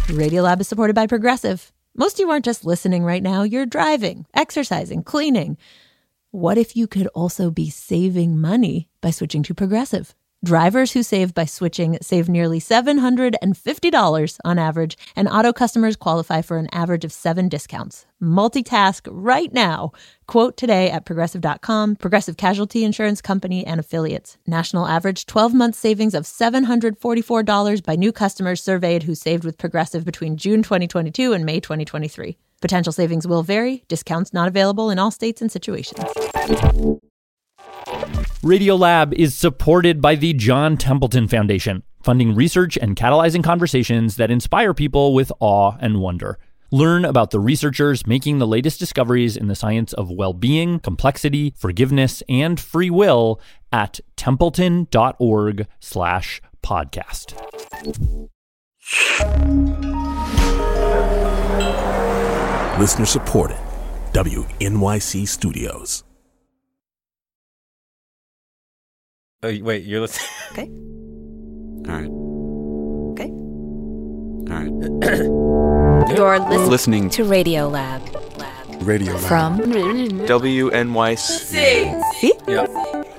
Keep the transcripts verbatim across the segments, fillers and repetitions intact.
Radiolab is supported by Progressive. Most of you aren't just listening right now. You're driving, exercising, cleaning. What if you could also be saving money by switching to Progressive? Drivers who save by switching save nearly seven hundred fifty dollars on average, and auto customers qualify for an average of seven discounts. Multitask right now. Quote today at Progressive dot com. Progressive Casualty Insurance Company and Affiliates. National average twelve-month savings of seven hundred forty-four dollars by new customers surveyed who saved with Progressive between June twenty twenty-two and May twenty twenty-three. Potential savings will vary. Discounts not available in all states and situations. Radiolab is supported by the John Templeton Foundation, funding research and catalyzing conversations that inspire people with awe and wonder. Learn about the researchers making the latest discoveries in the science of well-being, complexity, forgiveness, and free will at templeton.org slash podcast. Listener supported. W N Y C Studios. Oh, wait, you're listening? Okay. All right. Okay. All right. You're listening, listening to Radiolab. Lab. Radio From W N Y C. See? Yeah.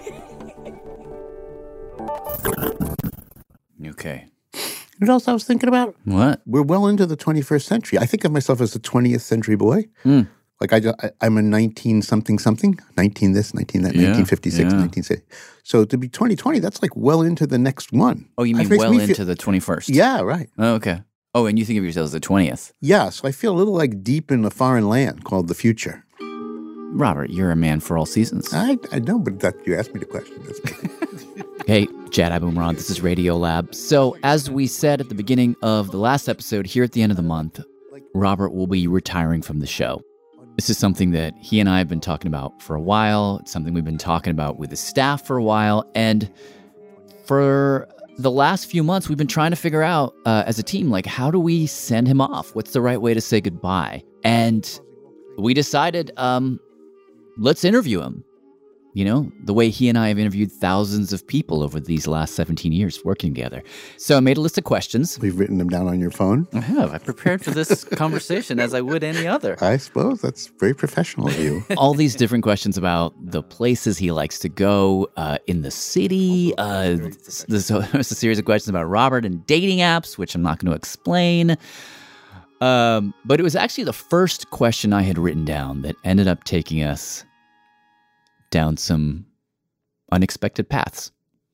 Okay. You know what else I was thinking about? What? We're well into the twenty-first century. I think of myself as a twentieth century boy. Mm. Like I, I, I'm a nineteen something something, nineteen this, nineteen that, Yeah, nineteen fifty-six, yeah. nineteen sixty. So to be twenty twenty, that's like well into the next one. Oh, you That mean makes well me into feel- the twenty-first? Yeah, right. Oh, okay. Oh, and you think of yourself as the twentieth. Yeah, so I feel a little like deep in a foreign land called the future. Robert, you're a man for all seasons. I, I know, but that you asked me the question. That's Hey, Jad Abumrad, this is Radiolab. So, as we said at the beginning of the last episode, here at the end of the month, Robert will be retiring from the show. This is something that he and I have been talking about for a while. It's something we've been talking about with the staff for a while. And for the last few months, we've been trying to figure out uh, as a team, like, how do we send him off? What's the right way to say goodbye? And we decided, um, let's interview him. You know, the way he and I have interviewed thousands of people over these last seventeen years working together. So I made a list of questions. We've written them down on your phone. I have. I prepared for this conversation as I would any other. I suppose that's very professional of you. All these different questions about the places he likes to go uh, in the city. Uh, there's a, there's a series of questions about Robert and dating apps, which I'm not going to explain. Um, but it was actually the first question I had written down that ended up taking us down some unexpected paths.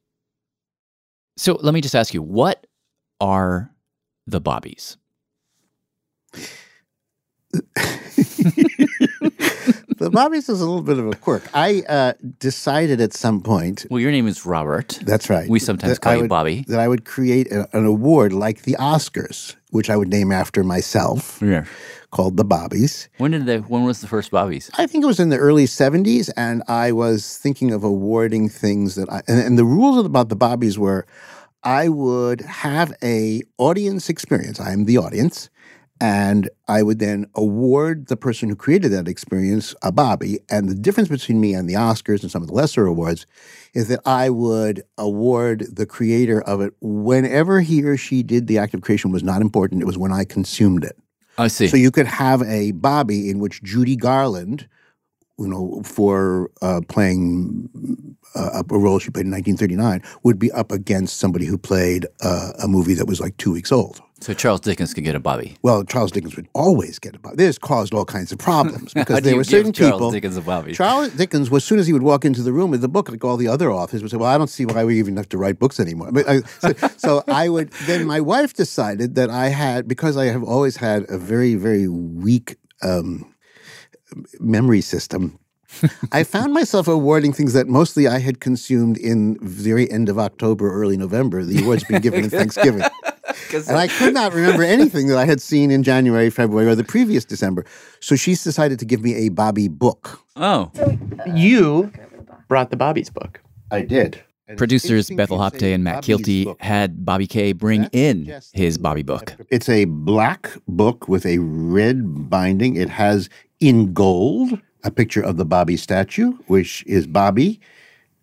So let me just ask you, what are the Bobbies? The Bobbies is a little bit of a quirk. I uh, decided at some point. Well, your name is Robert. That's right. We sometimes that call I you would- Bobby. That I would create a, an award like the Oscars, which I would name after myself, Yeah. called the Bobbies. When did the when was the first Bobbies? I think it was in the early seventies, and I was thinking of awarding things that I and, and the rules about the Bobbies were, I would have a audience experience. I am the audience. And I would then award the person who created that experience a Bobby. And the difference between me and the Oscars and some of the lesser awards is that I would award the creator of it whenever he or she did the act of creation was not important. It was when I consumed it. I see. So you could have a Bobby in which Judy Garland, you know, for uh, playing uh, a role she played in nineteen thirty-nine, would be up against somebody who played uh, a movie that was like two weeks old. So Charles Dickens could get a Bobby. Well, Charles Dickens would always get a Bobby. This caused all kinds of problems because How do there you were give certain Charles people. Dickens a Bobby? Charles Dickens, as soon as he would walk into the room with the book, like all the other authors, would say, "Well, I don't see why we even have to write books anymore." But I, so, so I would. Then my wife decided that I had, because I have always had a very, very weak um, memory system. I found myself awarding things that mostly I had consumed in very end of October, early November. The awards being given in Thanksgiving. And I could not remember anything that I had seen in January, February, or the previous December. So she's decided to give me a Bobby book. Oh. You brought the Bobby's book. I did. Producers Bethel Hopte and Matt Kilty had Bobby K bring in his Bobby book. It's a black book with a red binding. It has in gold a picture of the Bobby statue, which is Bobby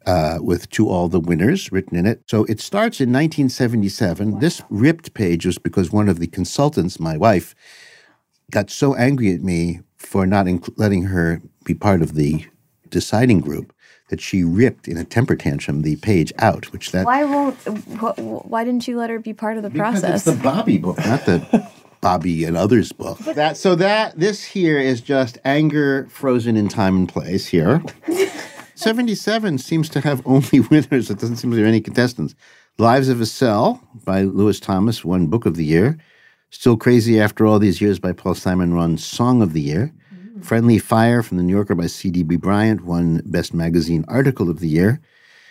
uh, with To All the Winners written in it. So it starts in nineteen seventy-seven. Wow. This ripped page was because one of the consultants, my wife, got so angry at me for not inc- letting her be part of the deciding group that she ripped in a temper tantrum the page out, which that... Why won't... Wh- why didn't you let her be part of the because process? It's the Bobby book, not the Bobby and others book. That So that this here is just anger frozen in time and place here. seventy-seven seems to have only winners. It doesn't seem there are any contestants. Lives of a Cell by Lewis Thomas won Book of the Year. Still Crazy After All These Years by Paul Simon won Song of the Year. Mm. Friendly Fire from The New Yorker by C D B Bryant won Best Magazine Article of the Year.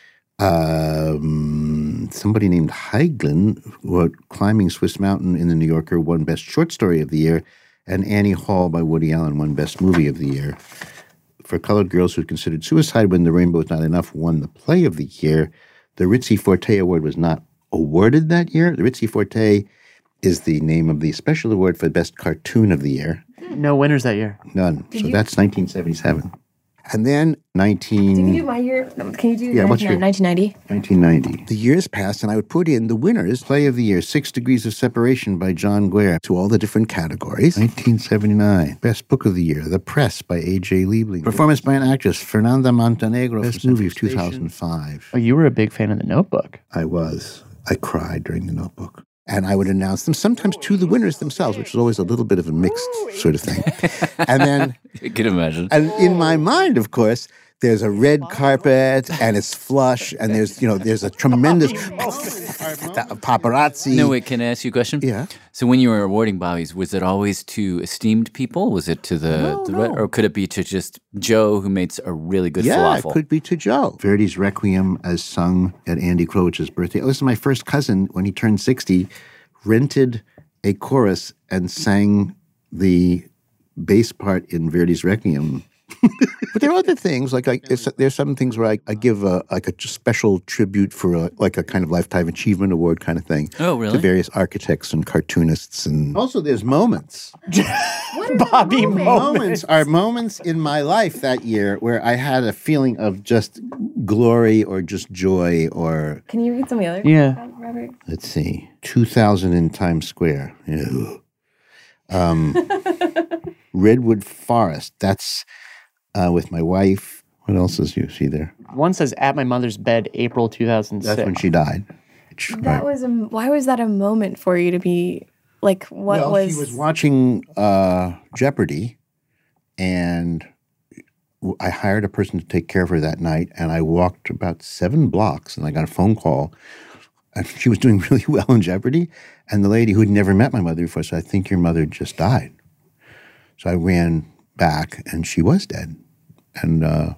Um, somebody named Heiglin wrote Climbing Swiss Mountain in The New Yorker won Best Short Story of the Year. And Annie Hall by Woody Allen won Best Movie of the Year. For Colored Girls Who Considered Suicide When the Rainbow Was Not Enough won the Play of the Year. The Ritzy Forte Award was not awarded that year. The Ritzy Forte is the name of the special award for the Best Cartoon of the Year. No winners that year. None. Did so you- that's nineteen seventy-seven. And then nineteen... Can you do my year? No, Can you do Yeah, what's your- nineteen ninety? nineteen ninety. The years passed, and I would put in the winners. Play of the Year, Six Degrees of Separation by John Guare, to all the different categories. nineteen seventy-nine. Best Book of the Year, The Press by A J. Liebling. Performance by an actress, Fernanda Montenegro. Best Movie of two thousand five. Oh, you were a big fan of The Notebook. I was. I cried during The Notebook. And I would announce them sometimes to the winners themselves, which was always a little bit of a mixed sort of thing. And then... I can imagine. And in my mind, of course... There's a red carpet, and it's flush, and there's, you know, there's a tremendous paparazzi. No, wait, can I ask you a question? Yeah. So when you were awarding Bobbies, was it always to esteemed people? Was it to the, No, the no. or could it be to just Joe who makes a really good Yeah, falafel? it could be to Joe. Verdi's Requiem as sung at Andy Krowich's birthday. This is my first cousin, when he turned sixty, rented a chorus and sang the bass part in Verdi's Requiem. But there are other things, like I, it's, there's some things where I, I give a, like a special tribute for a, like a kind of Lifetime Achievement Award kind of thing. Oh, really? To various architects and cartoonists. And also there's moments. Bobby Moments moments. are moments in my life that year where I had a feeling of just glory or just joy or, Can you read some of the other? Yeah. Robert? let's see, two thousand in Times Square. Ew. Um, Redwood Forest. That's uh, with my wife. What else is you see there? One says At My Mother's Bed, April two thousand six. That's when she died. That was a. Why was that a moment for you to be like? What well, was? she was watching uh, Jeopardy, and w- I hired a person to take care of her that night, and I walked about seven blocks, and I got a phone call, and she was doing really well in Jeopardy, and the lady who had never met my mother before said, "I think your mother just died." So I ran back, and she was dead, and uh,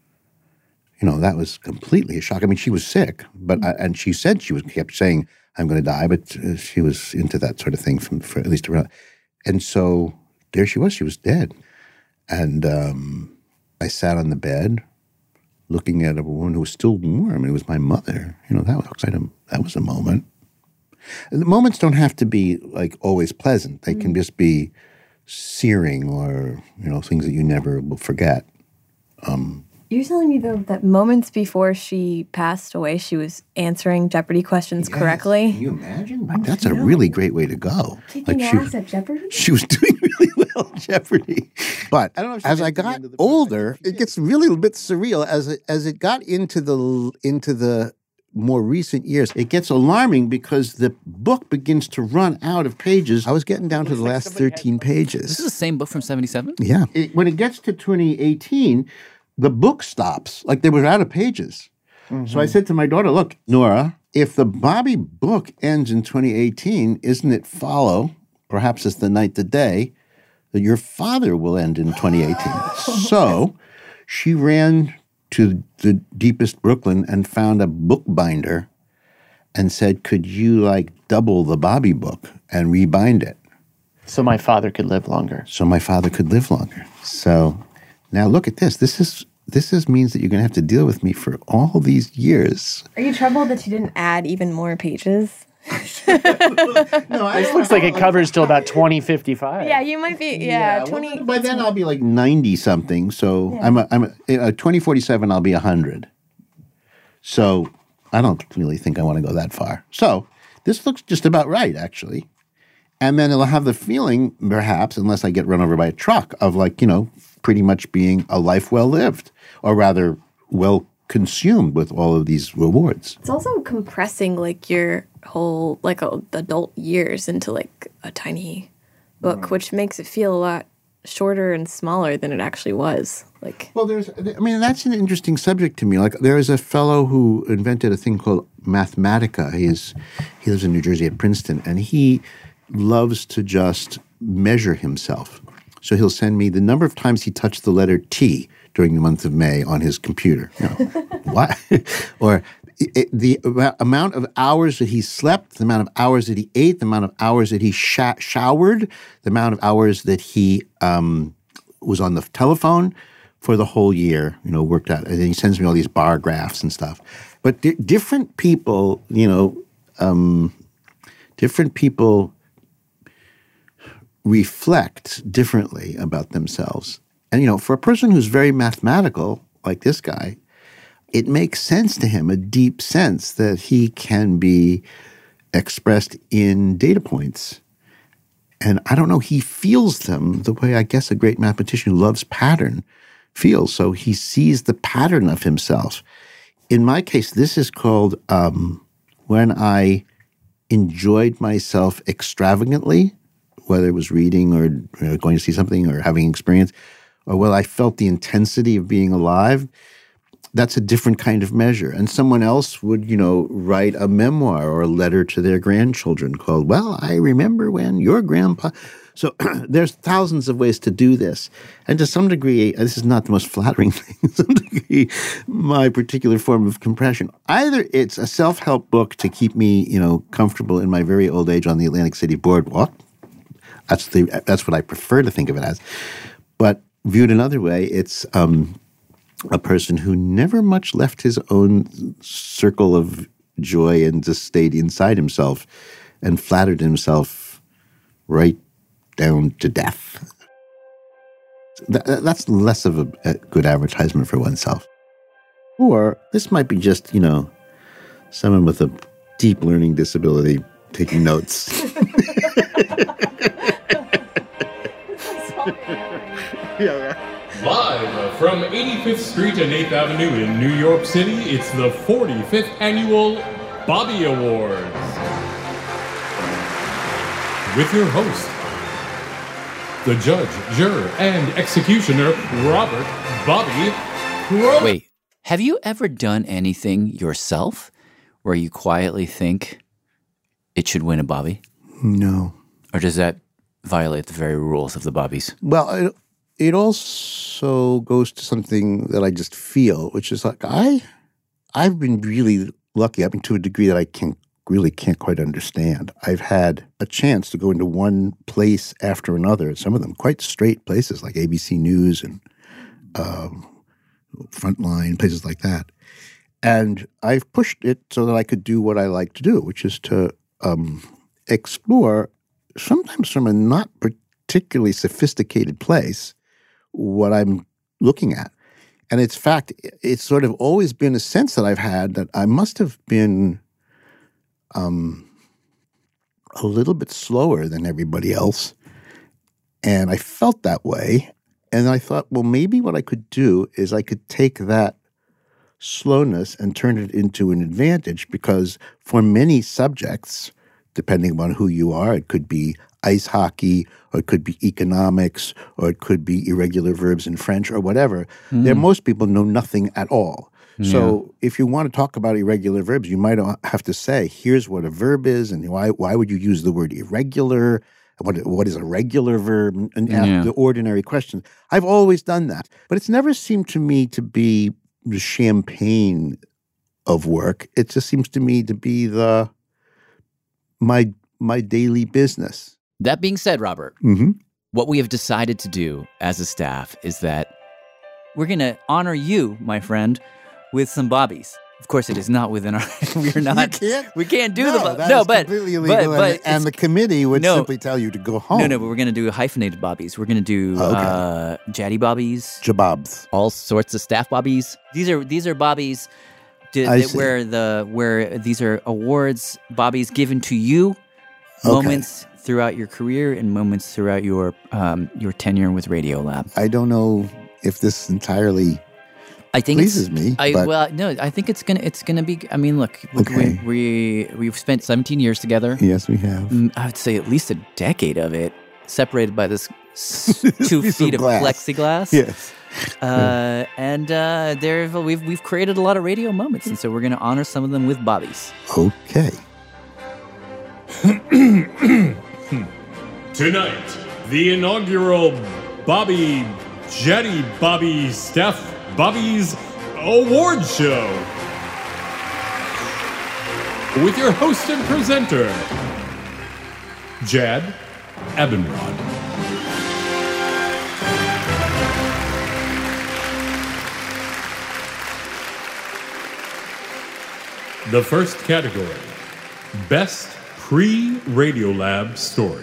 you know that was completely a shock. I mean, she was sick, but I, and she said she was kept saying, "I'm going to die," but uh, she was into that sort of thing from for at least around. And so there she was; she was dead, and um, I sat on the bed, looking at a woman who was still warm. It was my mother. You know, that was quite a, that was a moment. And the moments don't have to be like always pleasant. They can just be searing, or you know, things that you never will forget. Um, You're telling me though that moments before she passed away, she was answering Jeopardy questions Yes. correctly. Can you imagine? Like, that's a really great way to go. Kicking Like she, ass at Jeopardy. she was doing really well at Jeopardy. But I don't know if as I got older, it gets really a bit surreal. As it, as it got into the into the more recent years, it gets alarming because the book begins to run out of pages. I was getting down to the last thirteen pages. This is the same book from seventy-seven? Yeah. It, when it gets to twenty eighteen, the book stops. Like they were out of pages. So I said to my daughter, look, Nora, if the Bobby book ends in twenty eighteen, isn't it follow, perhaps it's the night, the day, that your father will end in twenty eighteen? So she ran to the deepest Brooklyn and found a bookbinder and said, could you like double the Bobby book and rebind it? So my father could live longer. So my father could live longer. So now look at this. This is this is means that you're going to have to deal with me for all these years. Are you troubled that you didn't add even more pages? No, This looks like it covers till about twenty fifty-five. Yeah, you might be. Yeah, twenty. Well, by then I'll be like ninety something. So I'm a, I'm a, uh, twenty forty-seven. I'll be a hundred. So I don't really think I want to go that far. So this looks just about right, actually. And then it'll have the feeling, perhaps, unless I get run over by a truck, of like, you know, pretty much being a life well lived, or rather well consumed with all of these rewards. It's also compressing like your whole like uh, adult years into like a tiny book, mm. which makes it feel a lot shorter and smaller than it actually was. Like, well, there's, I mean, that's an interesting subject to me. Like, there is a fellow who invented a thing called Mathematica. He is, he lives in New Jersey at Princeton, and he loves to just measure himself. So he'll send me the number of times he touched the letter T during the month of May on his computer. You know, what? Or it, the amount of hours that he slept, the amount of hours that he ate, the amount of hours that he sh- showered, the amount of hours that he um, was on the telephone for the whole year, you know, worked out. And then he sends me all these bar graphs and stuff. But di- different people, you know, um, different people reflect differently about themselves. And, you know, for a person who's very mathematical, like this guy, it makes sense to him, a deep sense that he can be expressed in data points. And I don't know, he feels them the way I guess a great mathematician who loves pattern feels. So he sees the pattern of himself. In my case, this is called um, when I enjoyed myself extravagantly, whether it was reading or you know, going to see something or having experience, or well, I felt the intensity of being alive. That's a different kind of measure. And someone else would, you know, write a memoir or a letter to their grandchildren called, well, I remember when your grandpa. So there's thousands of ways to do this. And to some degree, this is not the most flattering thing, to some degree, my particular form of compression. Either it's a self-help book to keep me, you know, comfortable in my very old age on the Atlantic City boardwalk. That's the that's what I prefer to think of it as. But viewed another way, it's um, a person who never much left his own circle of joy and just stayed inside himself and flattered himself right down to death. Th- that's less of a, a good advertisement for oneself. Or this might be just, you know, someone with a deep learning disability taking notes. Live from eighty-fifth Street and eighth Avenue in New York City, it's the forty-fifth Annual Bobby Awards. With your host, the judge, juror, and executioner, Robert Bobby Crow. Wait, have you ever done anything yourself where you quietly think it should win a Bobby? No. Or does that violate the very rules of the Bobbies? Well, it, it also goes to something that I just feel, which is like I, I've been really lucky. I mean, to a degree that I can really can't quite understand. I've had a chance to go into one place after another, some of them quite straight places like A B C News and um, Frontline, places like that. And I've pushed it so that I could do what I like to do, which is to um, explore, sometimes from a not particularly sophisticated place, what I'm looking at. And it's fact, it's sort of always been a sense that I've had that I must have been um, a little bit slower than everybody else. And I felt that way. And I thought, well, maybe what I could do is I could take that slowness and turn it into an advantage, because for many subjects, depending upon who you are, it could be ice hockey, or it could be economics, or it could be irregular verbs in French, or whatever. Mm. There, most people know nothing at all. Yeah. So if you want to talk about irregular verbs, you might have to say, here's what a verb is, and why why would you use the word irregular? What what is a regular verb? And ask yeah. the ordinary questions. I've always done that. But it's never seemed to me to be the champagne of work. It just seems to me to be the my my daily business. That being said, Robert, mm-hmm. what we have decided to do as a staff is that we're going to honor you, my friend, with some bobbies. Of course, it is not within our. We're not. You can't, we can't do no, the bobbies. That No, is but completely illegal, but, but and, and the committee would no, simply tell you to go home. No, no, but we're going to do hyphenated bobbies. We're going to do okay. uh, jaddy bobbies, jabobs, all sorts of staff bobbies. These are these are bobbies Did, I that see. where the where these are awards, Bobby's given to you, Okay. moments throughout your career and moments throughout your um, your tenure with Radiolab. I don't know if this entirely I think pleases it's, me. I but well, no, I think it's gonna it's gonna be. I mean, look, look, Okay. we, we we've spent seventeen years together. yes, we have. Mm, I would say at least a decade of it, separated by this s- two Piece feet of of, glass. plexiglass. Yes. Uh, and uh, there we've we've created a lot of radio moments, and so we're going to honor some of them with Bobby's. Okay. Tonight, the inaugural Bobby, Jetty Bobby, Steph Bobby's Award Show. With your host and presenter, Jad Abumrad. The first category, Best Pre-Radiolab Story.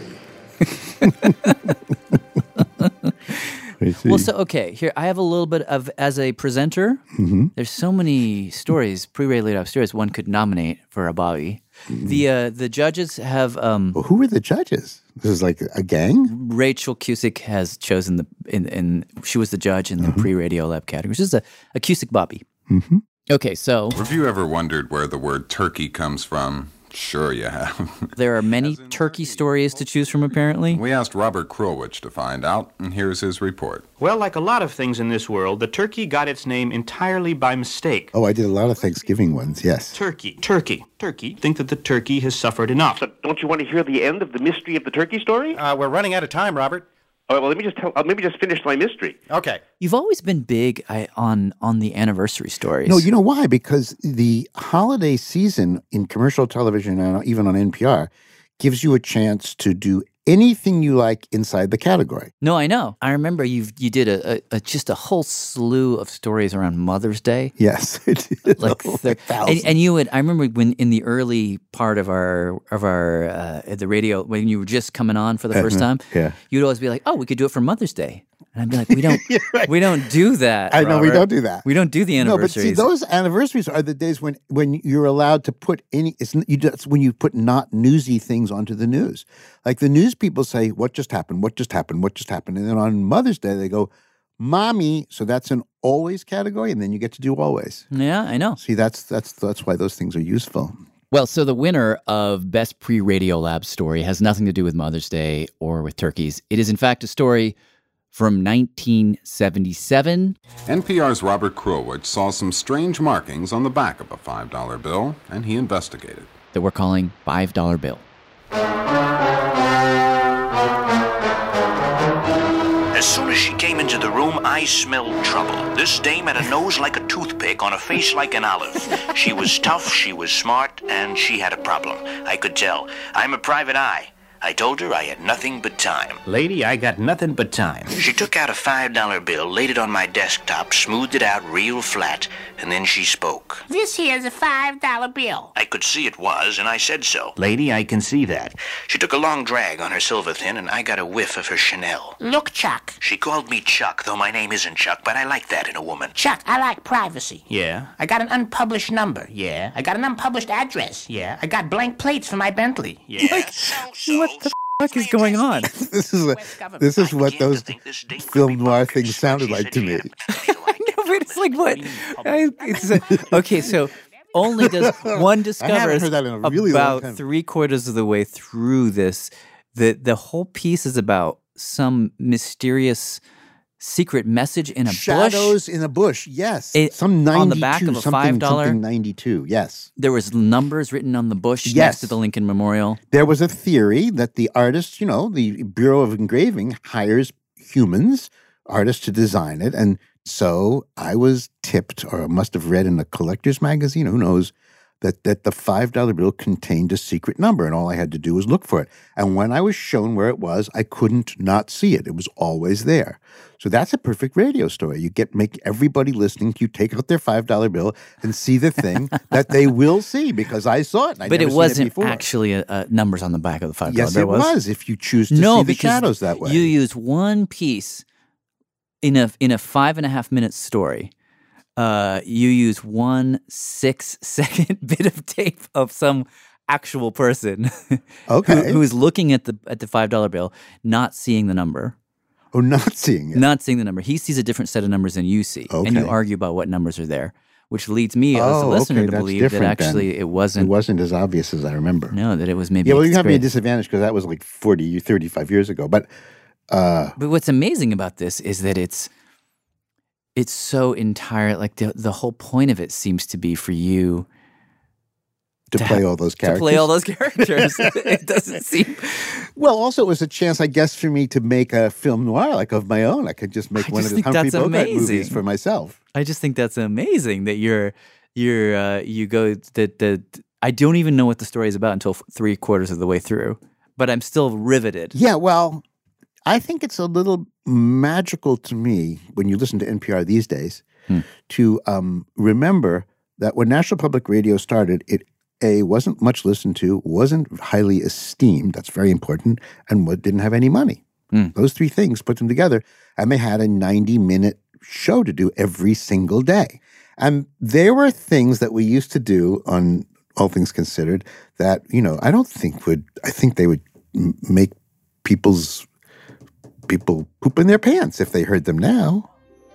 I see. Well, so okay, here I have a little bit of as a presenter. Mhm. There's so many stories, pre-radio stories, one could nominate for a Bobby. The uh, the judges have um, Well, who were the judges? This is like a gang? Rachel Cusick has chosen the in, in she was the judge in the pre-radio lab category. This is a, a Cusick Bobby. Mm-hmm. Okay, so Have you ever wondered where the word turkey comes from? Sure you have. there are many turkey stories to choose from. Apparently, We asked Robert Krulwich to find out, and here's his report. Well, like a lot of things in this world, the turkey got its name entirely by mistake. Oh, I did a lot of Thanksgiving ones, yes. Turkey, turkey, turkey. Think that the turkey has suffered enough. So don't you want to hear the end of the mystery of the turkey story? Uh, we're running out of time, Robert. Oh, well, let me just tell. Uh, maybe just finish my mystery. Okay. you've always been big I, on on the anniversary stories. No, you know why? Because the holiday season in commercial television and even on N P R gives you a chance to do anything you like inside the category. No, I know. I remember you you did a, a, a just a whole slew of stories around Mother's Day. Yes, I did. Like, Oh, there- thousands. and, and you would. I remember when in the early part of our of our uh, at the radio when you were just coming on for the first Uh-huh. time. Yeah. You'd always be like, "Oh, we could do it for Mother's Day," and I'd be like, "We don't, we don't do that." I know we Robert. don't do that. We don't do the No, but see, anniversaries. those anniversaries are the days when when you're allowed to put any. It's you. That's when you put not newsy things onto the news. Like the news people say, "What just happened? What just happened? What just happened?" And then on Mother's Day they go, "Mommy." So that's an always category, and then you get to do always. Yeah, I know. See, that's that's that's why those things are useful. Well, so the winner of Best Pre-Radio Lab Story has nothing to do with Mother's Day or with turkeys. It is, in fact, a story from nineteen seventy-seven. N P R's Robert Krulwich saw some strange markings on the back of a five dollar bill, and he investigated. That we're calling five dollar bill. As soon as she came into the room, I smelled trouble. This dame had a nose like a toothpick on a face like an olive. She was tough, she was smart, and she had a problem. I could tell. I'm a private eye. I told her I had nothing but time. Lady, I got nothing but time. She took out a five dollar bill, laid it on my desktop, smoothed it out real flat, and then she spoke. This here's a five dollar bill. I could see it was, and I said so. Lady, I can see that. She took a long drag on her silver thin, and I got a whiff of her Chanel. Look, Chuck. She called me Chuck, though my name isn't Chuck, but I like that in a woman. Chuck, I like privacy. Yeah. I got an unpublished number. Yeah. I got an unpublished address. Yeah. I got blank plates for my Bentley. Yeah. Like, what the fuck is going on? This is a, this is what those film noir things sounded like to me. No, but it's like what? I, it's a, okay, so only does one discovers heard that in a really long about time. three quarters of the way through this. The the whole piece is about some mysterious secret message in a Shadows bush. in a bush, yes. It- some ninety-two, on the back of a something, five dollar something ninety-two, yes. There was numbers written on the bush Yes. next to the Lincoln Memorial. There was a theory that the artist, you know, the Bureau of Engraving hires humans, artists to design it. And so I was tipped, or must have read in a collector's magazine, who knows, that, that the five dollar bill contained a secret number, and all I had to do was look for it. And when I was shown where it was, I couldn't not see it. It was always there. So that's a perfect radio story. You get make everybody listening, you take out their five dollar bill and see the thing that they will see, because I saw it. And I'd But never it seen wasn't before. actually uh, uh, numbers on the back of the five dollar Yes, bill. it was, if you choose to no, see the because shadows that way. You use one piece in a in a five and a half minute story uh, you use one six second bit of tape of some actual person, okay, who, who is looking at the at the five dollar bill, not seeing the number. Oh, not seeing it. Not seeing the number. He sees a different set of numbers than you see, Okay. and you argue about what numbers are there, which leads me as a Oh, listener okay, to that's believe that different actually then. it wasn't. It wasn't as obvious as I remember. No, that it was maybe. Yeah, well, you have me at great. disadvantage because that was like forty, thirty-five years ago. But uh, But what's amazing about this is that it's it's so entire. Like the the whole point of it seems to be for you to, play have- all those to characters. play all those characters. It doesn't seem. Well, also it was a chance, I guess, for me to make a film noir like of my own. I could just make I one just of the think Humphrey that's Bogart amazing. movies for myself. I just think that's amazing that you're you're uh, you go that that I don't even know what the story is about until f- three quarters of the way through, but I'm still riveted. Yeah, well, I think it's a little magical to me when you listen to N P R these days Hmm. to um, remember that when National Public Radio started, it A, wasn't much listened to, wasn't highly esteemed, that's very important, and what didn't have any money. Hmm. Those three things, put them together, and they had a ninety-minute show to do every single day. And there were things that we used to do on All Things Considered that, you know, I don't think would, I think they would m- make people's, people poop in their pants if they heard them now.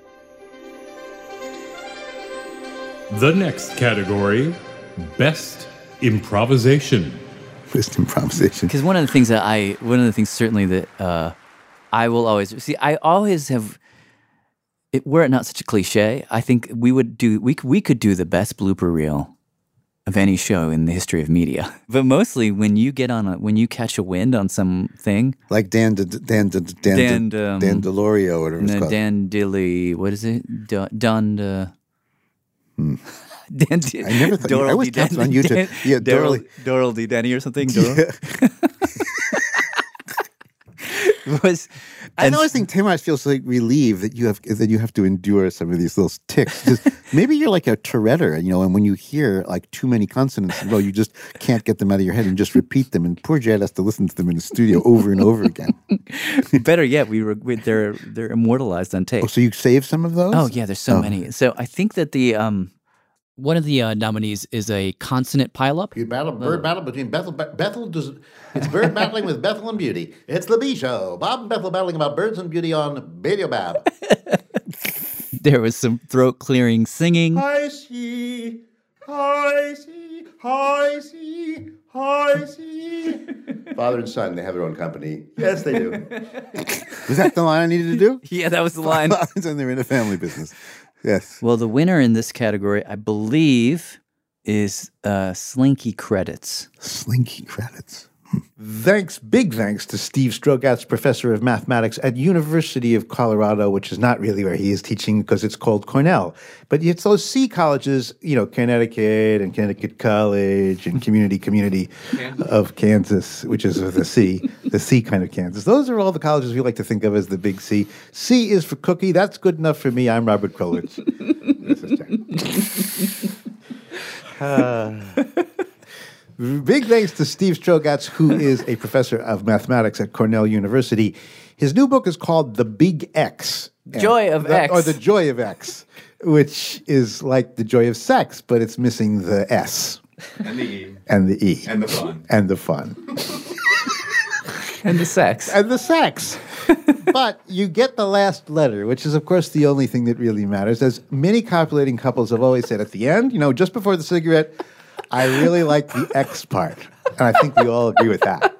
The next category, Best Improvisation. Best Improvisation. Because one of the things that I, one of the things certainly that uh, I will always see, I always have. It, were it not such a cliche, I think we would do. We c- we could do the best blooper reel of any show in the history of media. But mostly when you get on a, when you catch a wind on something, like Dan D- Dan D- Dan Dan, D- um, Dan DeLoreo, whatever it's no, called. Dan Dilly, what is it? D- Don. Uh, Dan. D- I never thought. I always Dan- counted on you to. Dan- Yeah, Doral Doral- Doral D. Danny or something. Doral. was. I always think Tim always feels like relieved that you have that you have to endure some of these little ticks. Just, maybe you're like a Tourette're, you know, and when you hear like too many consonants in a row, you just can't get them out of your head and just repeat them. And poor Jed has to listen to them in the studio over and over again. Better yet, we were we, they're they're immortalized on tape. Oh, so you save some of those? Oh yeah, there's so Oh. many. So I think that the um, one of the uh, nominees is a consonant pileup. You battle bird battle between Bethel. Bethel does. It's bird battling with Bethel and Beauty. It's the B Show. Bob and Bethel battling about birds and beauty on Badiobab. There was some throat clearing singing. I see, I see, I see, I see. Father and son, they have their own company. Yes, they do. Was that the line I needed to do? Yeah, that was the line. And they're in a family business. Yes. Well, the winner in this category, I believe, is uh, Slinky Credits. Slinky Credits. Thanks, big thanks to Steve Strogatz, professor of mathematics at University of Colorado, which is not really where he is teaching because it's called Cornell. But it's those C colleges, you know, Connecticut and Connecticut College and Community Community of Kansas, which is with a C, the C kind of Kansas. Those are all the colleges we like to think of as the big C. C is for cookie. That's good enough for me. I'm Robert Krollerz. This is Jack. Uh, Big thanks to Steve Strogatz, who is a professor of mathematics at Cornell University. His new book is called The Big X. Joy of that, X. Or The Joy of X, which is like the joy of sex, but it's missing the S. And the E. And the E. And the fun. And the fun. And the sex. And the sex. But you get the last letter, which is, of course, the only thing that really matters. As many copulating couples have always said at the end, you know, just before the cigarette, I really like the X part. And I think we all agree with that.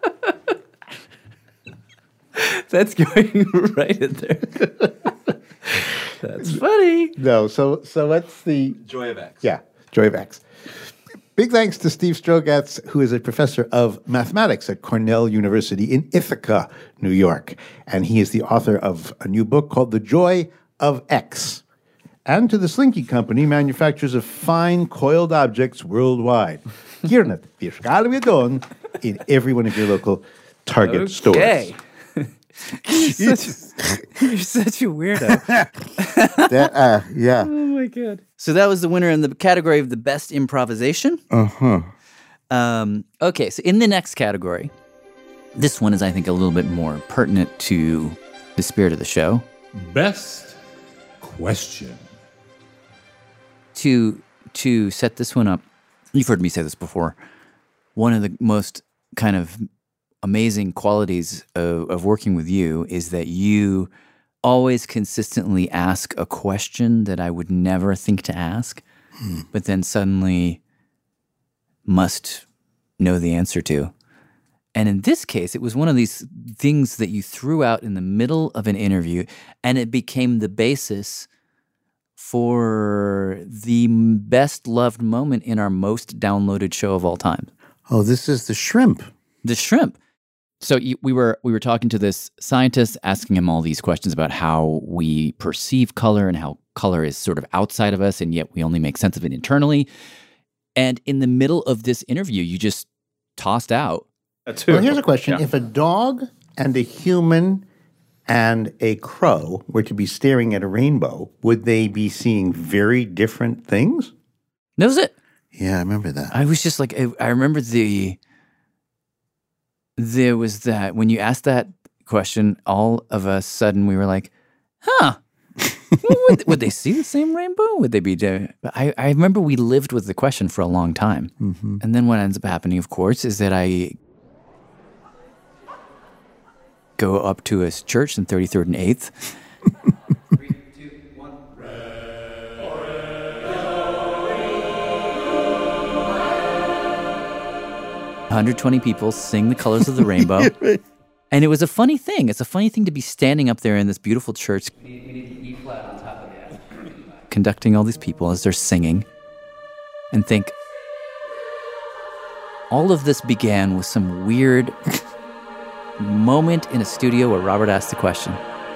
That's going right in there. That's funny. No, so so what's the... Joy of X. Yeah, Joy of X. Big thanks to Steve Strogatz, who is a professor of mathematics at Cornell University in Ithaca, New York. And he is the author of a new book called The Joy of X. And to the Slinky Company, manufacturers of fine coiled objects worldwide. Kiernet, wir schreiben wir don in every one of your local Target stores. Okay. You're such, you're such a weirdo. That, uh, yeah. Oh my god. So that was the winner in the category of the best improvisation. Uh-huh. Um, okay, so in the next category, this one is, I think, a little bit more pertinent to the spirit of the show. Best question. to to set this one up, you've heard me say this before. One of the most kind of amazing qualities of, of working with you is that you always consistently ask a question that I would never think to ask, hmm. but then suddenly must know the answer to. And in this case, it was one of these things that you threw out in the middle of an interview, and it became the basis for the best loved moment in our most downloaded show of all time. Oh, this is the shrimp. The shrimp. So you, we were we were talking to this scientist, asking him all these questions about how we perceive color and how color is sort of outside of us, and yet we only make sense of it internally. And in the middle of this interview, you just tossed out. That's well, here's a question. Yeah. If a dog and a human and a crow were to be staring at a rainbow, would they be seeing very different things? That was it. Yeah, I remember that. I was just like, I, I remember the, there was that, when you asked that question, all of a sudden we were like, huh, would, would they see the same rainbow? Would they be there? I, I remember we lived with the question for a long time. Mm-hmm. And then what ends up happening, of course, is that I go up to a church in thirty-third and eighth. Three, two, one. one hundred twenty people sing the colors of the rainbow. And it was a funny thing. It's a funny thing to be standing up there in this beautiful church, we need, we need the E flat on top of that, conducting all these people as they're singing, and think, all of this began with some weird moment in a studio where Robert asked the question.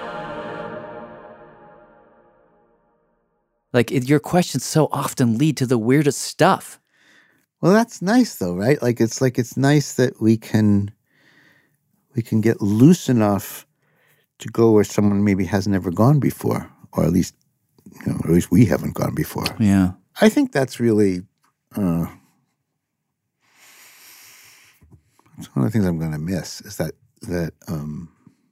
Like, it, your questions so often lead to the weirdest stuff. Well, that's nice, though, right? Like, it's like it's nice that we can we can get loose enough to go where someone maybe has never gone before, or at least, you know, or at least we haven't gone before. Yeah, I think that's really. Uh, it's one of the things I'm going to miss is that that. Um,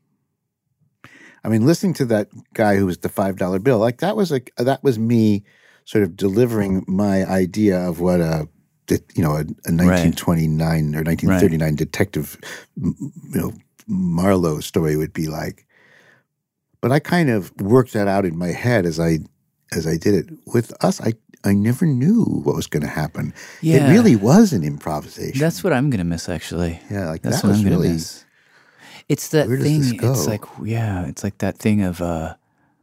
I mean, listening to that guy who was the five dollar bill, like that was a that was me sort of delivering my idea of what a you know a, a nineteen twenty-nine right. or nineteen thirty-nine right. detective you know Marlowe story would be like. But I kind of worked that out in my head as I as I did it. With us, I I never knew what was going to happen. Yeah. It really was an improvisation. That's what I'm going to miss, actually. Yeah, like that's that what was I'm going to really. miss. It's that Where does thing. this go? It's like, yeah, it's like that thing of, uh,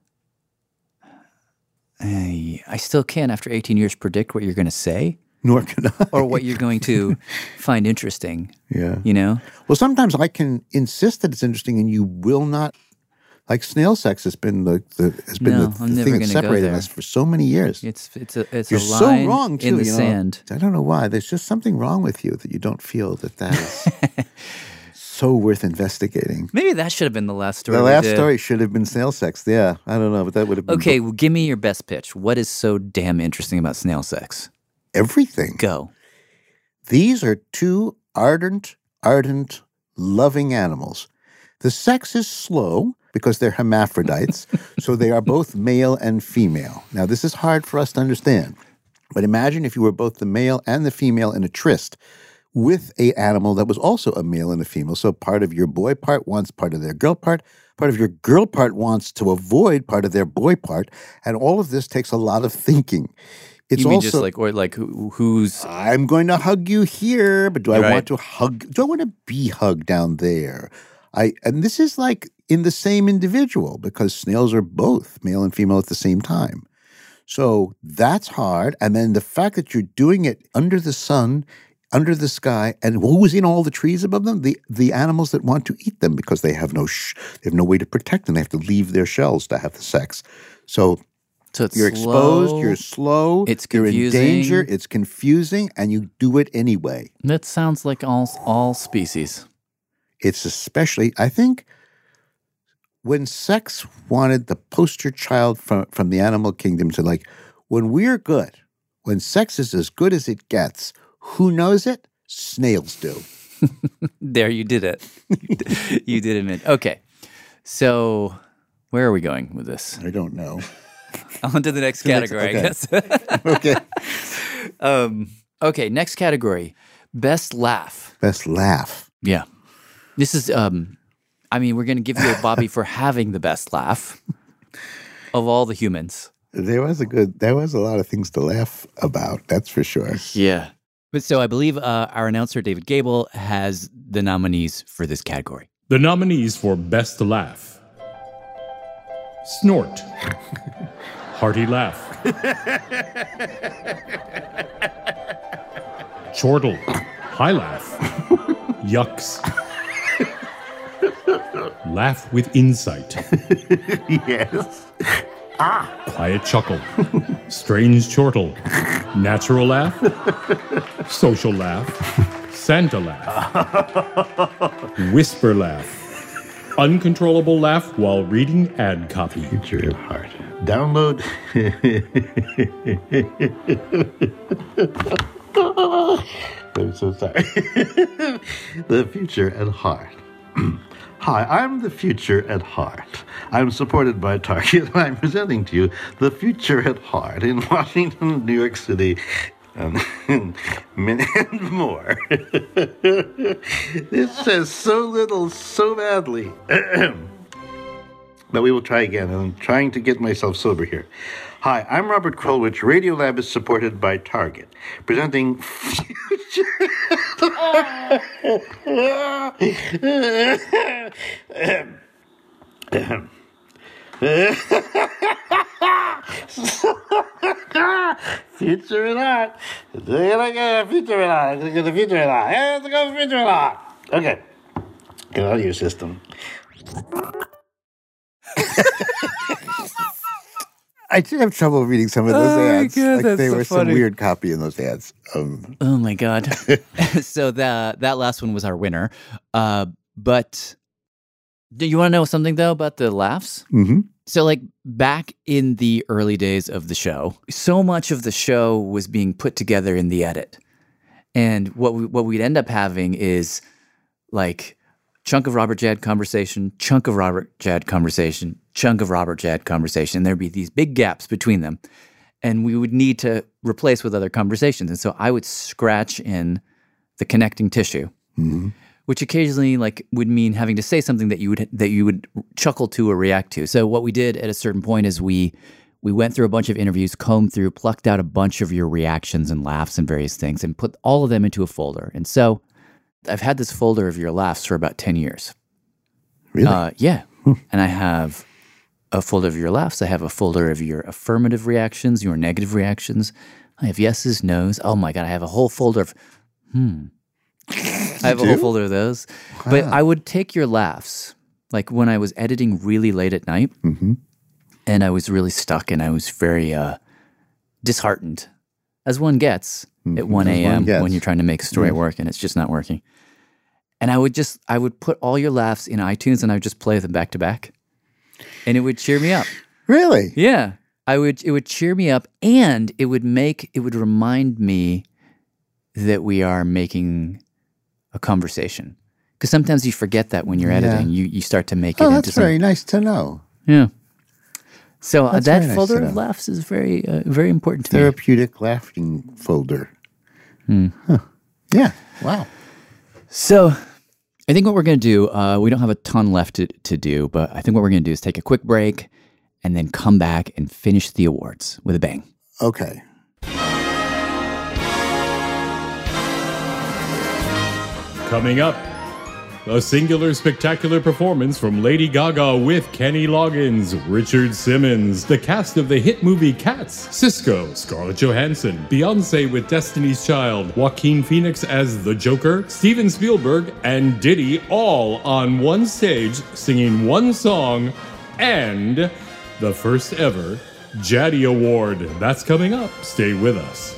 I, I still can't, after eighteen years, predict what you're going to say. Nor can I. Or what you're going to find interesting. Yeah. You know? Well, sometimes I can insist that it's interesting and you will not. Like snail sex has been the, the has been No, the, I'm the never thing that gonna go separated there. us for so many years. It's it's a it's You're a line so wrong too, in the you know? sand. I don't know why. There's just something wrong with you that you don't feel that that is so worth investigating. Maybe that should have been the last story. The we last did. story should have been snail sex. Yeah, I don't know, but that would have been Okay, well, give me your best pitch. What is so damn interesting about snail sex? everything. Go. These are two ardent, ardent, loving animals. The sex is slow because they're hermaphrodites, so they are both male and female. Now, this is hard for us to understand, but imagine if you were both the male and the female in a tryst with a animal that was also a male and a female. So part of your boy part wants part of their girl part, part of your girl part wants to avoid part of their boy part, and all of this takes a lot of thinking. It's you mean also just like, or like who, who's... I'm going to hug you here, but do I Right. want to hug? Do I want to be hugged down there? I and this is like in the same individual because snails are both male and female at the same time. So that's hard. And then the fact that you're doing it under the sun, under the sky, and who's in all the trees above them? The the animals that want to eat them because they have no sh- they have no way to protect them. They have to leave their shells to have the sex. So. So it's You're slow, exposed, you're slow, it's you're in confusing. danger, it's confusing, and you do it anyway. That sounds like all all species. It's especially, I think, when sex wanted the poster child from, from the animal kingdom to like, when we're good, when sex is as good as it gets, who knows it? Snails do. There, you did it. You did it. Man. Okay. So where are we going with this? I don't know. On to the next The next- category, okay. I guess. Okay. Um, okay, next category. Best laugh. Best laugh. Yeah. This is, um, I mean, we're going to give you a Bobby for having the best laugh of all the humans. There was a good, there was a lot of things to laugh about, that's for sure. Yeah. But so I believe uh, our announcer, David Gable, has the nominees for this category. The nominees for Best Laugh: Snort, Hearty Laugh, Chortle, High Laugh, Yucks, Laugh with Insight, Yes. Ah. Quiet Chuckle, Strange Chortle, Natural Laugh, Social Laugh, Santa Laugh, Whisper Laugh, Uncontrollable Laugh while reading ad copy. Future at heart. Download. I'm so sorry. The future at heart. Hi, I'm the future at heart. I'm supported by Target, and I'm presenting to you the future at heart in Washington, New York City, um, and more. This says so little, so badly. But we will try again, and I'm trying to get myself sober here. Hi, I'm Robert Krulwich. Radiolab is supported by Target, presenting future. Future and art. Future and art. Let's go to future and art. Let's go future and art. Okay. Get out of your system. I did have trouble reading some of those Oh my ads. God, like that's there so was some funny. weird copy in those ads. Um, Oh my God. So that that last one was our winner. Uh, but do you want to know something though about the laughs? mhm. So like back in the early days of the show, so much of the show was being put together in the edit. And what we, what we'd end up having is like chunk of Robert Jad conversation, chunk of Robert Jad conversation, chunk of Robert Jad conversation. There'd be these big gaps between them. And we would need to replace with other conversations. And so I would scratch in the connecting tissue, Mhm. which occasionally like would mean having to say something that you would that you would chuckle to or react to. So what we did at a certain point is we we went through a bunch of interviews, combed through, plucked out a bunch of your reactions and laughs and various things, and put all of them into a folder. And so I've had this folder of your laughs for about ten years. Really? Uh, yeah. And I have a folder of your laughs. I have a folder of your affirmative reactions, your negative reactions. I have yeses, nos. Oh my God, I have a whole folder of, hmm. I have a whole do? folder of those. But Wow. I would take your laughs, like when I was editing really late at night, Mhm. and I was really stuck and I was very uh, disheartened, as one gets at one as one a.m. gets. when you're trying to make a story Yes. work and it's just not working. And I would just, I would put all your laughs in iTunes and I would just play them back to back. And it would cheer me up. Really? Yeah. I would, it would cheer me up and it would make, it would remind me that we are making a conversation. Because sometimes you forget that when you're Yeah. editing, you, you start to make it Oh, into that's some, very nice to know. yeah. So uh, That's that very nice folder to of know. laughs is very, uh, very important to me. Therapeutic laughing folder. Hmm. Yeah. Wow. So I think what we're going to do, uh, we don't have a ton left to, to do, but I think what we're going to do is take a quick break and then come back and finish the awards with a bang. Okay. Coming up, a singular spectacular performance from Lady Gaga with Kenny Loggins, Richard Simmons, the cast of the hit movie Cats, Cisco, Scarlett Johansson, Beyonce with Destiny's Child, Joaquin Phoenix as the Joker, Steven Spielberg, and Diddy all on one stage singing one song, and the first ever Jaddy Award. That's coming up. Stay with us.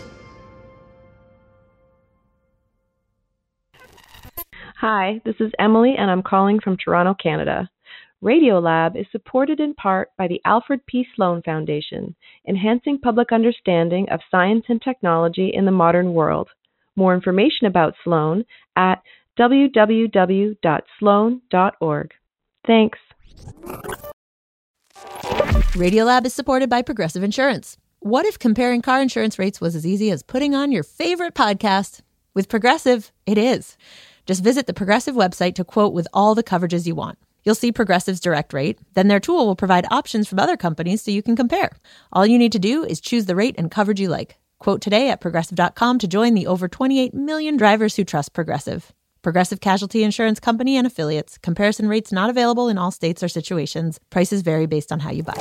Hi, this is Emily, and I'm calling from Toronto, Canada. Radiolab is supported in part by the Alfred P. Sloan Foundation, enhancing public understanding of science and technology in the modern world. More information about Sloan at w w w dot sloan dot org. Thanks. Radiolab is supported by Progressive Insurance. What if comparing car insurance rates was as easy as putting on your favorite podcast? With Progressive, it is. Just visit the Progressive website to quote with all the coverages you want. You'll see Progressive's direct rate. Then their tool will provide options from other companies so you can compare. All you need to do is choose the rate and coverage you like. Quote today at progressive dot com to join the over twenty-eight million drivers who trust Progressive. Progressive Casualty Insurance Company and Affiliates. Comparison rates not available in all states or situations. Prices vary based on how you buy.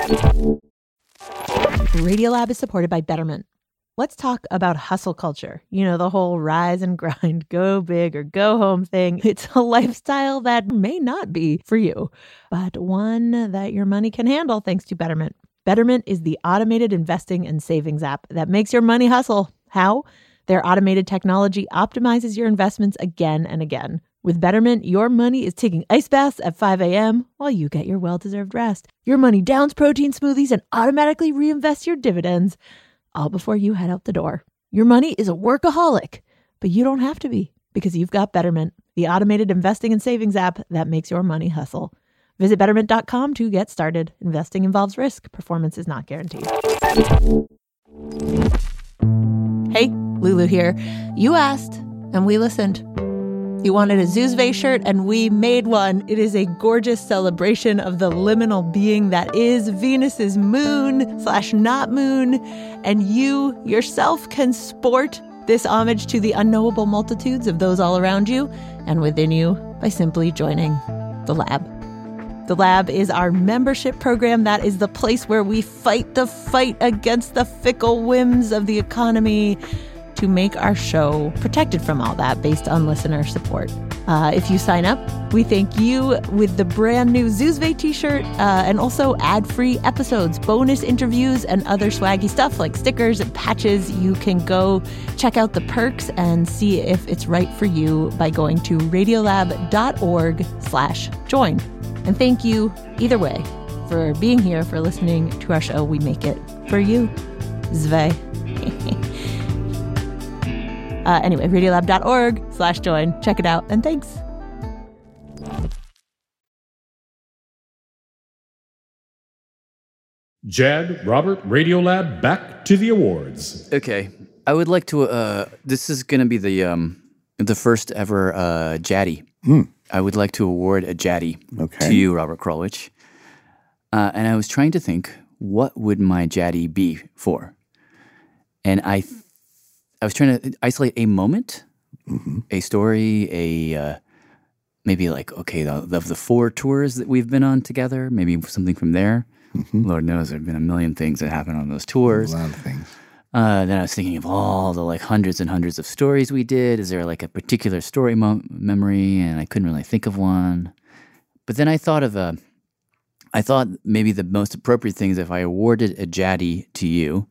Radiolab is supported by Betterment. Let's talk about hustle culture. You know, the whole rise and grind, go big or go home thing. It's a lifestyle that may not be for you, but one that your money can handle thanks to Betterment. Betterment is the automated investing and savings app that makes your money hustle. How? Their automated technology optimizes your investments again and again. With Betterment, your money is taking ice baths at five a.m. while you get your well-deserved rest. Your money downs protein smoothies and automatically reinvests your dividends, all before you head out the door. Your money is a workaholic, but you don't have to be because you've got Betterment, the automated investing and savings app that makes your money hustle. Visit betterment dot com to get started. Investing involves risk. Performance is not guaranteed. Hey, Lulu here. You asked, and we listened. You wanted a Zoozve shirt, and we made one. It is a gorgeous celebration of the liminal being that is Venus's moon slash not moon, and you yourself can sport this homage to the unknowable multitudes of those all around you and within you by simply joining the lab. The Lab is our membership program. That is the place where we fight the fight against the fickle whims of the economy to make our show protected from all that based on listener support. Uh, if you sign up, we thank you with the brand new Zoozve t-shirt uh, and also ad-free episodes, bonus interviews, and other swaggy stuff like stickers and patches. You can go check out the perks and see if it's right for you by going to radiolab dot org slash join. And thank you, either way, for being here, for listening to our show. We make it for you. Zve. uh, anyway, radiolab dot org slash join. Check it out, and thanks. Jad, Robert, Radiolab, back to the awards. Okay. I would like to, uh, this is going to be the um, the first ever uh, Jaddy. Mm. I would like to award a Jaddy Okay. to you, Robert Krulwich. Uh, and I was trying to think, what would my Jaddy be for? And I th- I was trying to isolate a moment, mm-hmm. a story, a uh, maybe like, okay, the, of the four tours that we've been on together, maybe something from there. Mm-hmm. Lord knows there have been a million things that happened on those tours. A lot of things. Uh, then I was thinking of all the like hundreds and hundreds of stories we did. Is there like a particular story mo- memory? And I couldn't really think of one. But then I thought of a, I thought maybe the most appropriate thing is if I awarded a Jaddy to you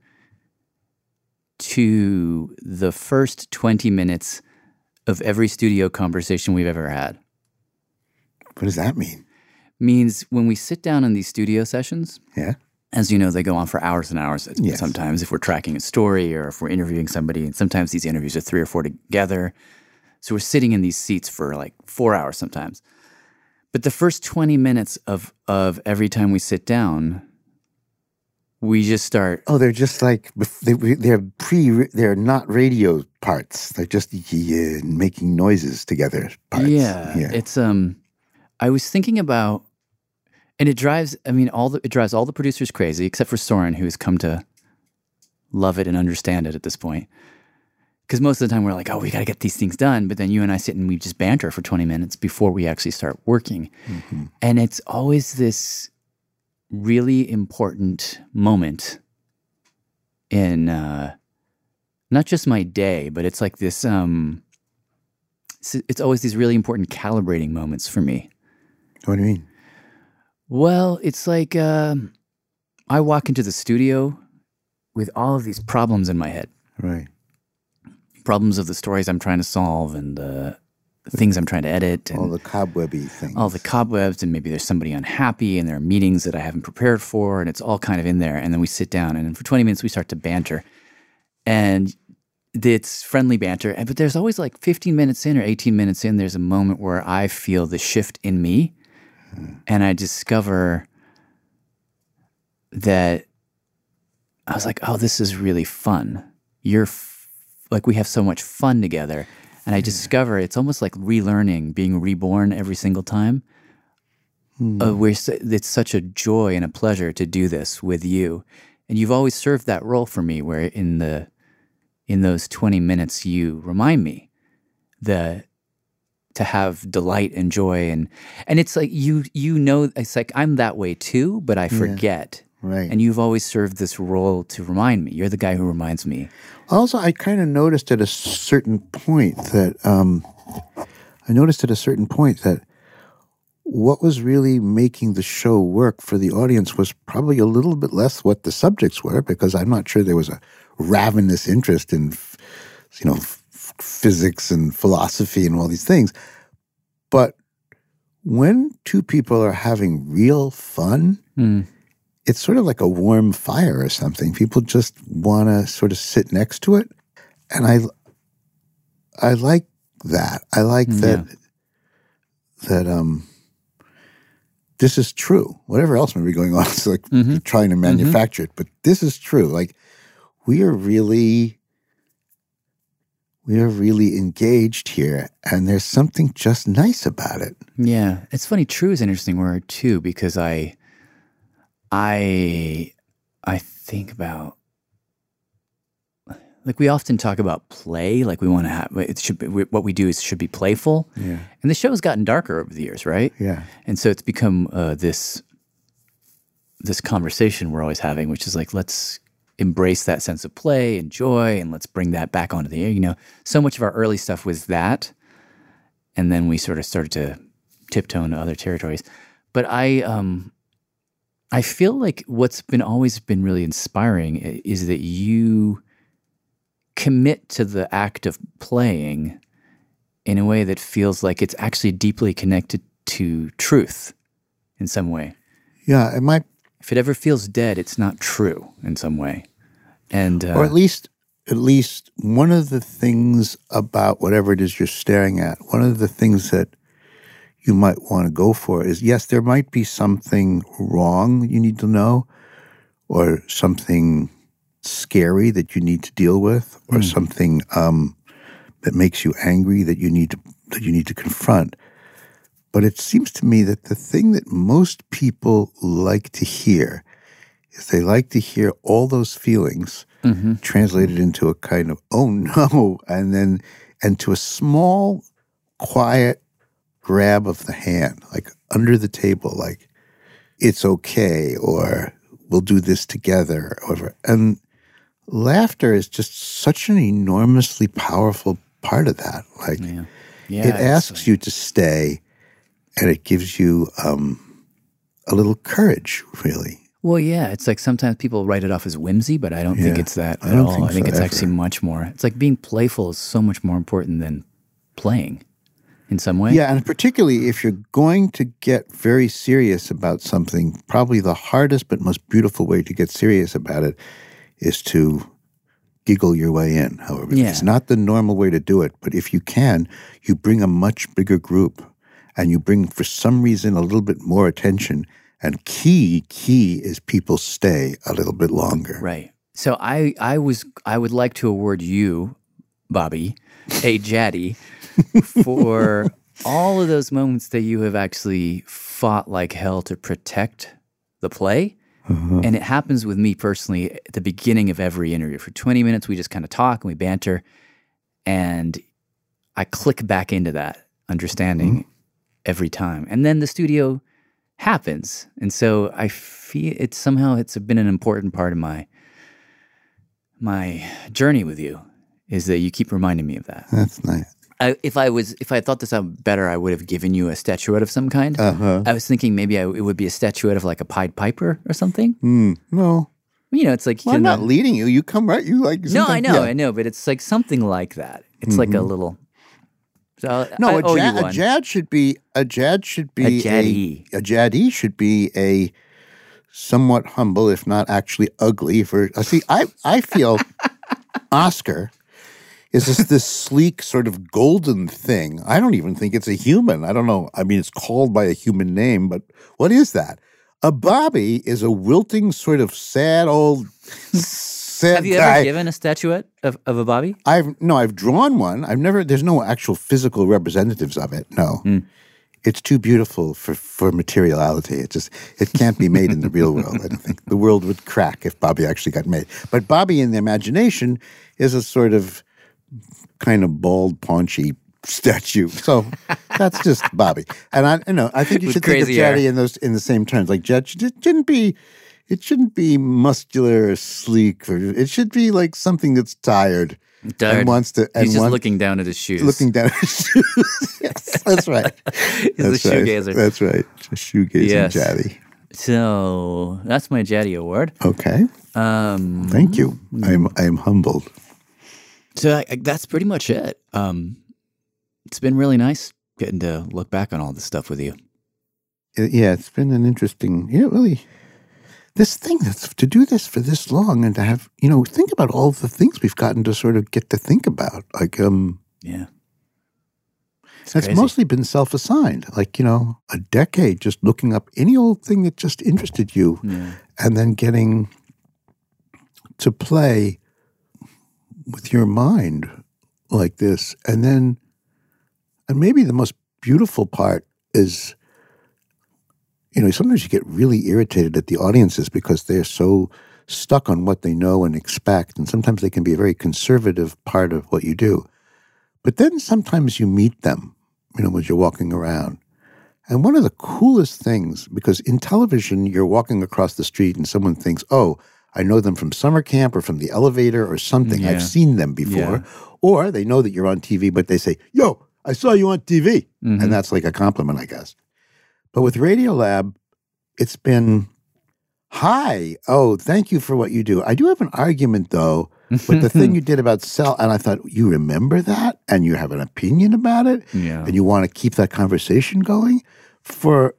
to the first twenty minutes of every studio conversation we've ever had. What does that mean? Means when we sit down in these studio sessions. Yeah. As you know, they go on for hours and hours. Yes. Sometimes if we're tracking a story or if we're interviewing somebody, and sometimes these interviews are three or four together. So we're sitting in these seats for like four hours sometimes. But the first twenty minutes of, of every time we sit down, we just start. Oh, they're just like, they, they're pre, they're not radio parts. They're just uh, making noises together parts. Yeah, yeah. It's, um, I was thinking about, and it drives, I mean, all the, it drives all the producers crazy, except for Soren, who has come to love it and understand it at this point. Because most of the time we're like, oh, we got to get these things done. But then you and I sit and we just banter for twenty minutes before we actually start working. Mm-hmm. And it's always this really important moment in uh, not just my day, but it's like this, um, it's, it's always these really important calibrating moments for me. What do you mean? Well, it's like uh, I walk into the studio with all of these problems in my head. Right. Problems of the stories I'm trying to solve and the things I'm trying to edit. And all the cobwebby things. All the cobwebs, and maybe there's somebody unhappy and there are meetings that I haven't prepared for, and it's all kind of in there. And then we sit down, and for twenty minutes we start to banter. And it's friendly banter, but there's always like fifteen minutes in or eighteen minutes in, there's a moment where I feel the shift in me. And I discover that I was like, oh, this is really fun. You're f- like, we have so much fun together. And I discover it's almost like relearning, being reborn every single time. Hmm. Uh, we're, it's such a joy and a pleasure to do this with you. And you've always served that role for me, where in the in those twenty minutes you remind me the to have delight and joy. And and it's like, you you know, it's like I'm that way too, but I forget. Yeah, right. And you've always served this role to remind me. You're the guy who reminds me. Also, I kind of noticed at a certain point that um, I noticed at a certain point that what was really making the show work for the audience was probably a little bit less what the subjects were, because I'm not sure there was a ravenous interest in, you know, f- physics and philosophy and all these things. But when two people are having real fun, Mm. it's sort of like a warm fire or something. People just want to sort of sit next to it. And I, I like that. I like that, Yeah. that, um, this is true. Whatever else may be going on, it's like Mhm. trying to manufacture it, but this is true. Like, we are really, we are really engaged here, and there's something just nice about it. Yeah, it's funny. True is an interesting word too, because I, I, I think about, like, we often talk about play, like we want to have it should be, what we do is should be playful. Yeah. And the show's gotten darker over the years, right? Yeah. And so it's become uh, this this conversation we're always having, which is like, let's embrace that sense of play and joy, and let's bring that back onto the air. You know, so much of our early stuff was that, and then we sort of started to tiptoe into other territories. But I, um, I feel like what's been always been really inspiring is that you commit to the act of playing in a way that feels like it's actually deeply connected to truth in some way. Yeah, it might. If it ever feels dead, it's not true in some way. And uh, or at least, at least one of the things about whatever it is you're staring at, one of the things that you might want to go for is, yes, there might be something wrong you need to know, or something scary that you need to deal with, or Mm. something um, that makes you angry that you need to that you need to confront. But it seems to me that the thing that most people like to hear is they like to hear all those feelings Mhm. translated into a kind of, oh no, and then, and to a small, quiet grab of the hand, like under the table, like, it's okay, or we'll do this together, or, and laughter is just such an enormously powerful part of that. Like, Yeah. Yeah, it it's asks you to stay, and it gives you um, a little courage, really. Well, yeah, it's like sometimes people write it off as whimsy, but I don't think Yeah, it's that I at don't all. think I think so it's ever. actually much more. It's like being playful is so much more important than playing in some way. Yeah, and particularly if you're going to get very serious about something, probably the hardest but most beautiful way to get serious about it is to giggle your way in, however. Yeah. It's not the normal way to do it, but if you can, you bring a much bigger group, and you bring, for some reason, a little bit more attention. And key, key is people stay a little bit longer. Right. So I, I was, I would like to award you, Bobby, a Jaddy, for all of those moments that you have actually fought like hell to protect the play. Uh-huh. And it happens with me personally at the beginning of every interview. For twenty minutes, we just kind of talk and we banter. And I click back into that understanding Mm-hmm. every time. And then the studio happens. And so I feel it's somehow it's been an important part of my my journey with you, is that you keep reminding me of that. That's nice. I, if I was, if I thought this out better, I would have given you a statuette of some kind. Uh-huh. I was thinking maybe I, it would be a statuette of like a Pied Piper or something. Mm, no. You know, it's like you Well, I'm can, not leading you. You come right. You like. No, I sometimes- know, yeah. I know, but it's like something like that. It's like a Mhm. little. So No, I a, owe ja- you a one. jad should be a jad should be A jaddee. A, a jaddee should be a somewhat humble, if not actually ugly. For uh, see, I I feel Oscar is just this sleek sort of golden thing. I don't even think it's a human. I don't know. I mean, it's called by a human name, but what is that? A Bobby is a wilting, sort of sad old. sad Have you guy. ever given a statuette of, of a Bobby? I've no, I've drawn one. I've never. There's no actual physical representatives of it. No, Mm. it's too beautiful for for materiality. It just it can't be made in the real world. I don't think the world would crack if Bobby actually got made. But Bobby in the imagination is a sort of kind of bald, paunchy statue. So that's just Bobby. And I, you know, I think you With should think of crazy hair. Jetty in those in the same terms. Like Jet shouldn't be. It shouldn't be muscular or sleek. Or, it should be like something that's tired. Tired. And wants to. And He's just want- looking down at his shoes. Looking down at his shoes. Yes, that's right. He's that's a right. shoegazer. That's right. A shoegazing Yes. Jatty. So that's my Jatty award. Okay. Um, Thank you. I'm I'm humbled. So I, I, that's pretty much it. Um, it's been really nice getting to look back on all this stuff with you. Uh, Yeah, it's been an interesting. Yeah, really. This thing that's to do this for this long and to have you know think about all the things we've gotten to sort of get to think about. Like um. Yeah. It's It's crazy. mostly been self-assigned, like, you know, a decade just looking up any old thing that just interested you Yeah. and then getting to play with your mind like this. And then, and maybe the most beautiful part is, you know, sometimes you get really irritated at the audiences because they're so stuck on what they know and expect. And sometimes they can be a very conservative part of what you do. But then sometimes you meet them, you know, as you're walking around. And one of the coolest things, because in television, you're walking across the street and someone thinks, oh, I know them from summer camp or from the elevator or something. Yeah. I've seen them before. Or they know that you're on T V, but they say, yo, I saw you on T V. Mhm. And that's like a compliment, I guess. But with Radiolab, it's been, hi, oh, thank you for what you do. I do have an argument, though, with the thing you did about cell. And I thought, you remember that? And you have an opinion about it? Yeah. And you want to keep that conversation going? For,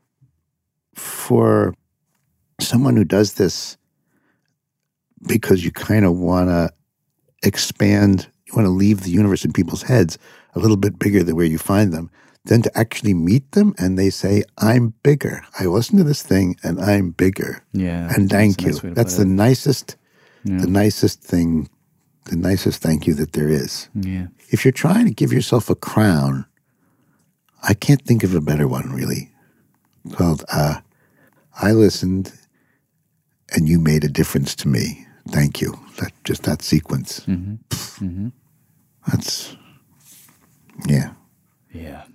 for someone who does this because you kind of want to expand, you want to leave the universe in people's heads a little bit bigger than where you find them, then to actually meet them and they say, I'm bigger. I listened to this thing and I'm bigger. Yeah. And thank That's a you. nice way to That's put the it. nicest, Yeah. the nicest thing, the nicest thank you that there is. Yeah. If you're trying to give yourself a crown, I can't think of a better one, really, called uh, I listened and you made a difference to me. Thank you. That just that sequence. Mm-hmm. Mm-hmm. That's, yeah. Yeah.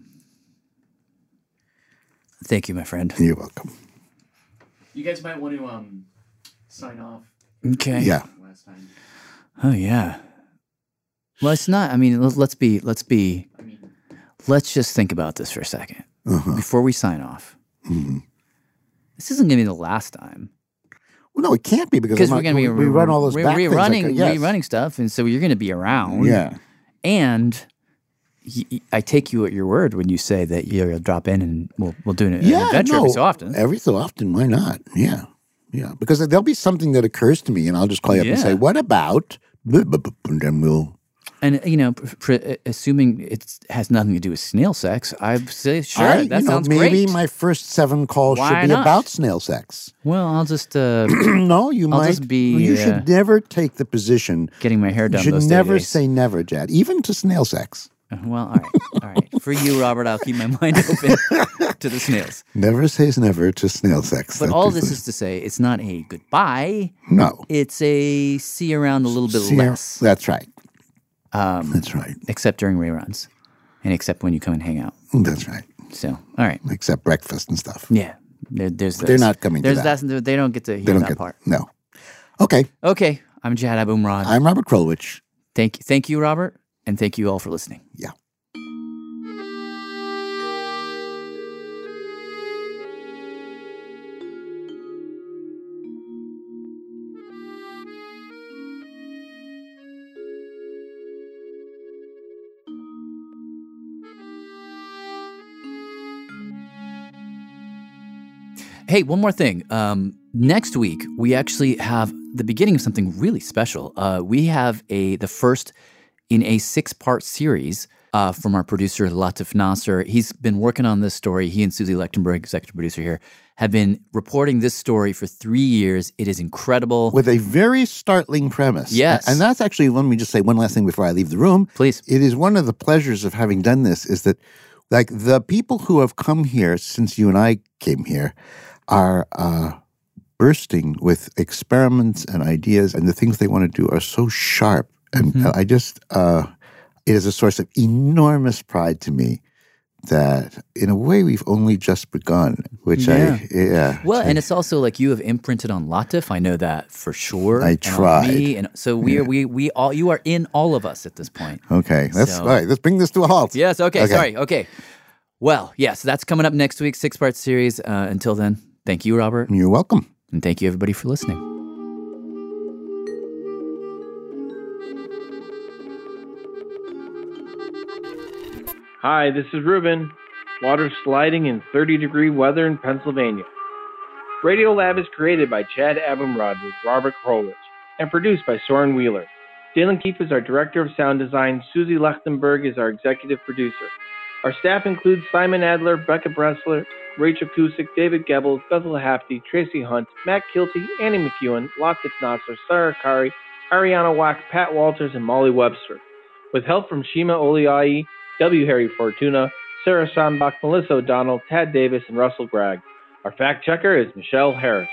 Thank you, my friend. You're welcome. You guys might want to um sign off. Okay. Yeah. Last time. Oh yeah. Well, it's not. I mean, let's, let's be. Let's be. Let's just think about this for a second Uh-huh. before we sign off. Mhm. This isn't going to be the last time Well, no, it can't be because because I'm we're not- going to be we, we run all those re- back things like- rerunning, yes. rerunning stuff, and so you're going to be around. Yeah. And y- y- I take you at your word when you say that you'll drop in and we'll we'll do an, Yeah, an adventure no, every so often. Every so often, why not? Yeah, yeah. Because there'll be something that occurs to me, and I'll just call you up and Yeah. say, "What about?" And then we'll. And you know, pr- pr- assuming it has nothing to do with snail sex, I'd say sure I, that you know, sounds maybe great. my first seven calls Why should be not? about snail sex. Well, I'll just uh, no, you I'll might. just be. you uh, should never take the position. getting my hair You done. should those never days. say never, Jad, even to snail sex. Uh, Well, all right, all right. For you, Robert, I'll keep my mind open to the snails. Never says never to snail sex. But That'd all be this fun. is to say, it's not a goodbye. No. It's a see you around a little bit See ya. less. That's right. Um, That's right. Except during reruns, and except when you come and hang out. That's right. So, all right. Except breakfast and stuff. Yeah, there, there's. But they're those. not coming to There's that. They don't get to hear They don't that get part. No. Okay. Okay, I'm Jad Abumrad. I'm Robert Krulwich. Thank you, thank you, Robert, and thank you all for listening. Yeah. Hey, one more thing. Um, next week we actually have the beginning of something really special. Uh, we have a the first in a six-part series uh, from our producer, Latif Nasser. He's been working on this story. He and Susie Lechtenberg, executive producer here, have been reporting this story for three years. It is incredible. With a very startling premise. Yes. And that's actually, let me just say one last thing before I leave the room. Please. It is one of the pleasures of having done this is that, like, the people who have come here since you and I came here are uh, bursting with experiments and ideas, and the things they want to do are so sharp. And mm-hmm. I just, uh, it is a source of enormous pride to me that in a way we've only just begun, which yeah. I, yeah. Well, and it's also like you have imprinted on Latif. I know that for sure. I and tried. On me, and so we yeah. are, we, we all, you are in all of us at this point. Okay. Let's, so, all right, let's bring this to a halt. Yes. Okay, okay. Sorry. Okay. Well, yeah. So that's coming up next week, six part series. Uh, until then, thank you, Robert. You're welcome. And thank you everybody for listening. Hi, this is Ruben. Water sliding in thirty degree weather in Pennsylvania. Radiolab is created by Chad Abumrad with Robert Krolwich and produced by Soren Wheeler. Dalen Keefe is our director of sound design. Susie Lechtenberg is our executive producer. Our staff includes Simon Adler, Becca Bressler, Rachel Cusick, David Goebbels, Bethel Hafty, Tracy Hunt, Matt Kilty, Annie McEwen, Latif Nasser, Sarah Kari, Ariana Wack, Pat Walters, and Molly Webster. With help from Shima Oliai, W. Harry Fortuna, Sarah Sandbach, Melissa O'Donnell, Tad Davis, and Russell Gregg. Our fact checker is Michelle Harris.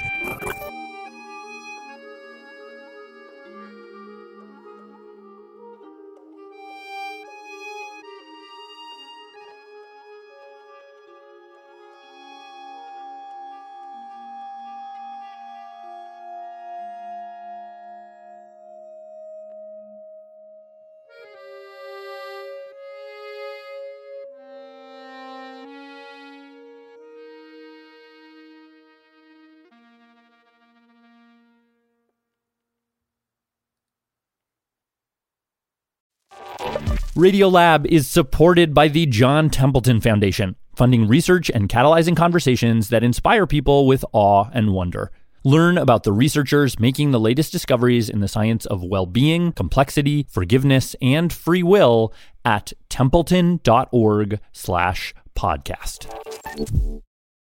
Radiolab is supported by the John Templeton Foundation, funding research and catalyzing conversations that inspire people with awe and wonder. Learn about the researchers making the latest discoveries in the science of well-being, complexity, forgiveness, and free will at templeton.org slash podcast.